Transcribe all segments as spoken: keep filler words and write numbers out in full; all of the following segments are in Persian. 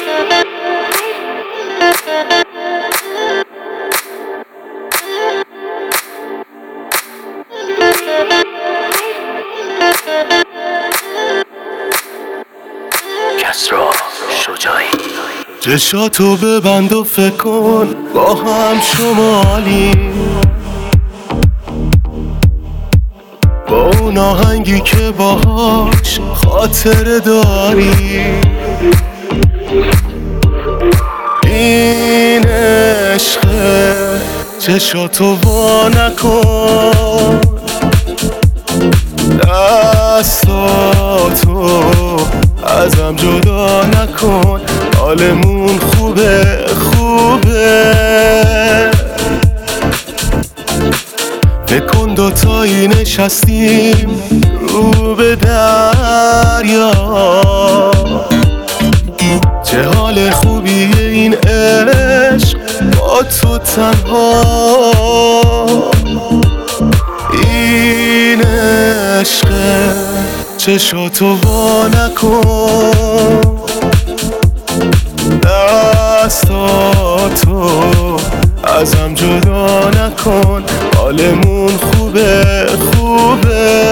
کسرا شجاعی. چشاتو ببند و فکر کن با هم شمالی، با اون آهنگی که باهاش خاطره داری. این عشقه، چشاتو وا نکن، دستاتو ازم جدا نکن. حالمون خوبه خوبه، بکن دوتایی نشستیم رو به دریا. چه حال خوبیه این عشق با تو تنها. این عشقه، چشاتو وا نکن، دستاتو ازم جدا نکن. حالمون خوبه خوبه.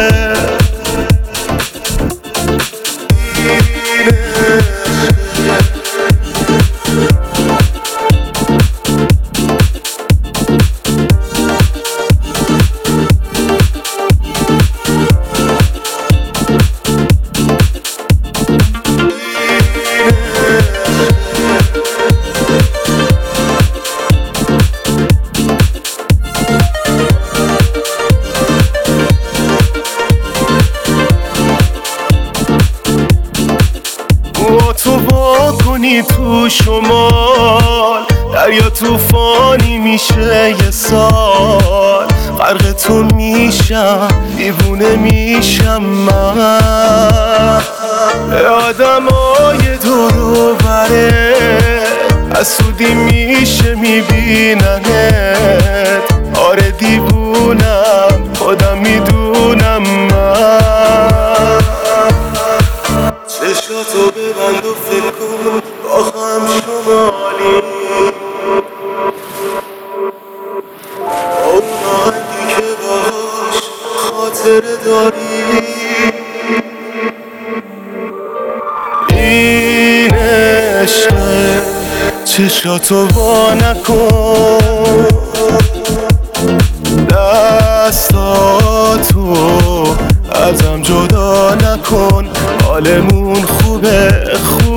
تو با کنی تو شمال، دریا توفانی میشه یه سال. غرق تو میشم، دیوونه میشم من. آدمای دور و بره حسودی میشه میبیننت. آره دیوونم، خودم میدونم من. چشاتو ببند و فکر کن با هم شمالی، با اون آهنگی که باهاش خاطره داری. این عشقه، چشاتو وا نکن، دستاتو ازم جدا نکن. حالمون خوبه خوبه.